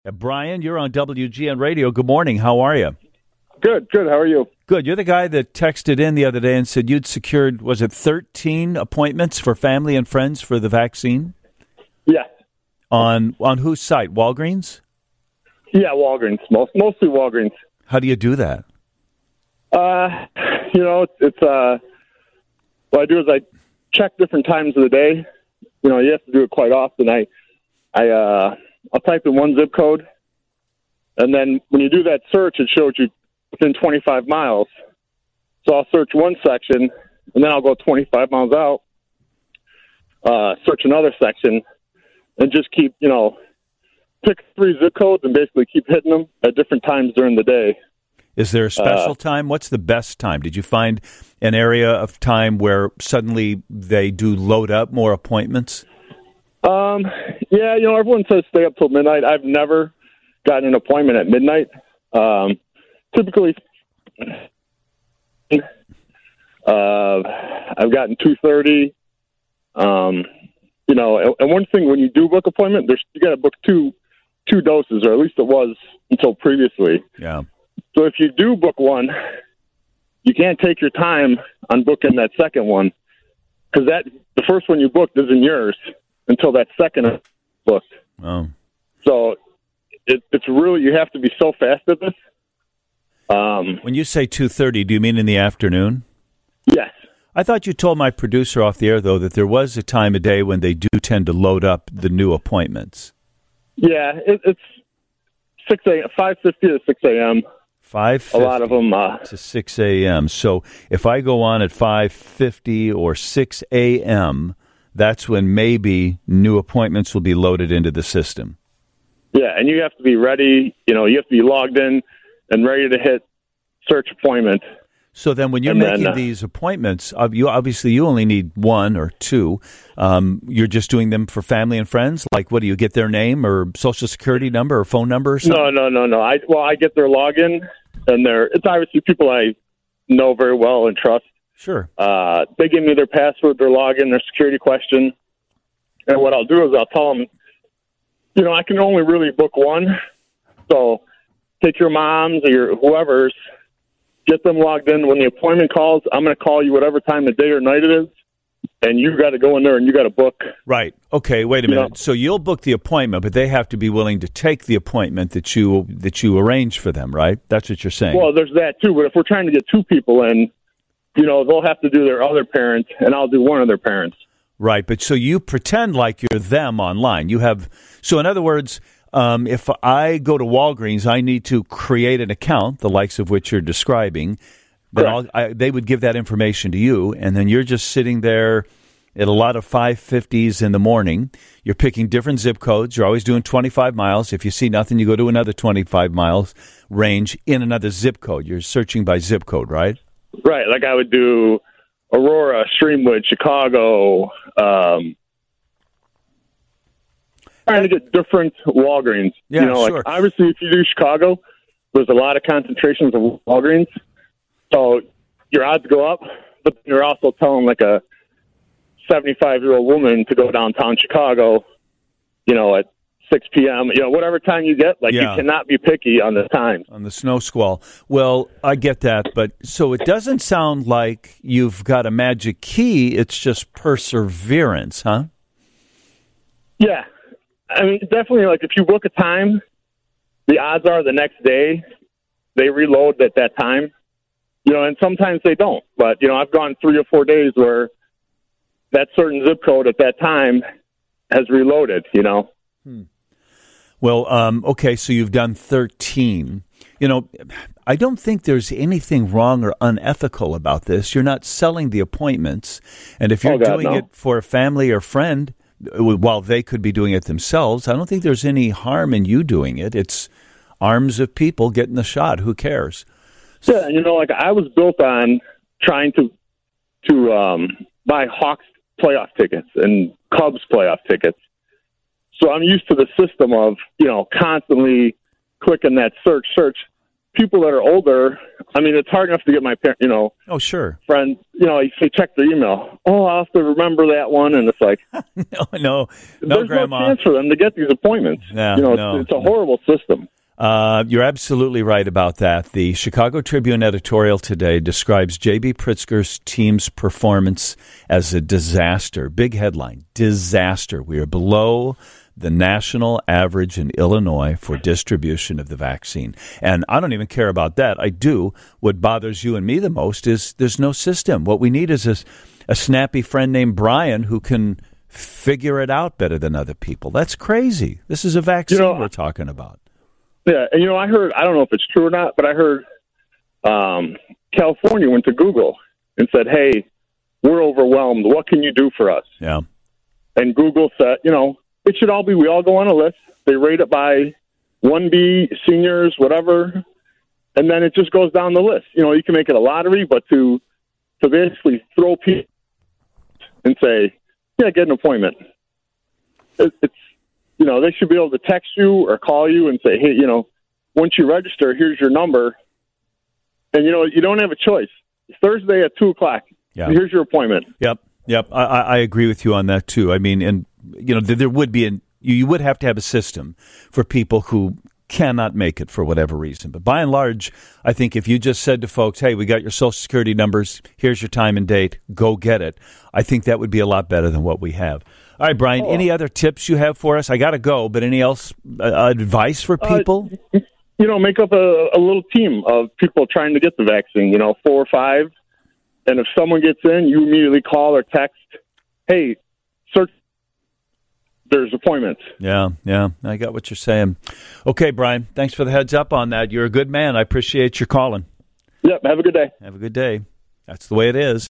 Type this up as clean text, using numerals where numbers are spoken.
Brian, you're on WGN Radio. Good morning. How are you? Good. How are you? Good. You're the guy that texted in the other day and said you'd secured, was it 13 appointments for family and friends for the vaccine? Yeah. On whose site? Walgreens? Yeah, Walgreens. Mostly Walgreens. How do you do that? What I do is I check different times of the day. You have to do it quite often. I'll type in one zip code, and then when you do that search, it shows you within 25 miles. So I'll search one section, and then I'll go 25 miles out, search another section, and just keep, pick 3 zip codes and basically keep hitting them at different times during the day. Is there a special time? What's the best time? Did you find an area of time where suddenly they do load up more appointments? Yeah, everyone says stay up till midnight. I've never gotten an appointment at midnight. Typically, I've gotten 2:30. And one thing when you do book appointment, you got to book two doses, or at least it was until previously. Yeah. So if you do book one, you can't take your time on booking that second one, because the first one you booked isn't yours until that second is booked. Oh. So it's really, you have to be so fast at this. When you say 2:30, do you mean in the afternoon? Yes. I thought you told my producer off the air, though, that there was a time of day when they do tend to load up the new appointments. Yeah, it's 6 a.m., 5:50 to 6 a.m. 5:50 a lot of them to 6 a.m. So if I go on at 5:50 or 6 a.m., that's when maybe new appointments will be loaded into the system. Yeah, and you have to be ready. You have to be logged in and ready to hit search appointment. So then when you're making these appointments, you only need 1 or 2. You're just doing them for family and friends? Like, what do you get, their name or social security number or phone number or something? No. I get their login, and it's obviously people I know very well and trust. Sure. They give me their password, their login, their security question. And what I'll do is I'll tell them, I can only really book one. So take your mom's or your whoever's, get them logged in. When the appointment calls, I'm going to call you whatever time of day or night it is, and you got to go in there and you got to book. Right. Okay, wait a minute. So you'll book the appointment, but they have to be willing to take the appointment that you arrange for them, right? That's what you're saying. Well, there's that too, but if we're trying to get 2 people in, they'll have to do their other parents, and I'll do one of their parents. Right, but so you pretend like you're them online. So in other words, if I go to Walgreens, I need to create an account, the likes of which you're describing. Then they would give that information to you, and then you're just sitting there at a lot of 5:50s in the morning. You're picking different zip codes. You're always doing 25 miles. If you see nothing, you go to another 25 miles range in another zip code. You're searching by zip code, right? Right, like I would do Aurora, Streamwood, Chicago, trying to get different Walgreens. Yeah, sure. Like obviously if you do Chicago, there's a lot of concentrations of Walgreens. So your odds go up, but you're also telling like a 75-year-old woman to go downtown Chicago, at 6 p.m., whatever time you get, you cannot be picky on the time. On the snow squall. Well, I get that, but so it doesn't sound like you've got a magic key. It's just perseverance, huh? Yeah. I mean, definitely, if you book a time, the odds are the next day they reload at that time, and sometimes they don't. But, I've gone 3 or 4 days where that certain zip code at that time has reloaded, Well, okay, so you've done 13. I don't think there's anything wrong or unethical about this. You're not selling the appointments. And if you're doing it for a family or friend, while they could be doing it themselves, I don't think there's any harm in you doing it. It's arms of people getting the shot. Who cares? Yeah, I was built on trying to buy Hawks playoff tickets and Cubs playoff tickets. So I'm used to the system of, constantly clicking that search. people that are older, I mean, it's hard enough to get my parents, Oh, sure. friend, you say check their email. Oh, I'll have to remember that one, and it's like, no, there's Grandma. no chance for them to get these appointments. It's a horrible system. You're absolutely right about that. The Chicago Tribune editorial today describes J.B. Pritzker's team's performance as a disaster. Big headline, disaster. We are below the national average in Illinois for distribution of the vaccine. And I don't even care about that. I do. What bothers you and me the most is there's no system. What we need is a snappy friend named Brian who can figure it out better than other people. That's crazy. This is a vaccine we're talking about. Yeah, and I heard, I don't know if it's true or not, but I heard California went to Google and said, hey, we're overwhelmed. What can you do for us? Yeah. And Google said, it should all be, we all go on a list. They rate it by 1B, seniors, whatever. And then it just goes down the list. You can make it a lottery, but to basically throw people and say, yeah, get an appointment. It's, they should be able to text you or call you and say, hey, once you register, here's your number. And, you don't have a choice. Thursday at 2:00. Yeah. Here's your appointment. Yep. I agree with you on that, too. I mean, and, there would be you would have to have a system for people who cannot make it for whatever reason. But by and large, I think if you just said to folks, hey, we got your Social Security numbers, here's your time and date, go get it, I think that would be a lot better than what we have. All right, Brian, any other tips you have for us? I got to go, but any else advice for people? Make up a little team of people trying to get the vaccine, 4 or 5. And if someone gets in, you immediately call or text, hey, search, there's appointments. Yeah, I got what you're saying. Okay, Brian, thanks for the heads up on that. You're a good man. I appreciate your calling. Yep, have a good day. Have a good day. That's the way it is.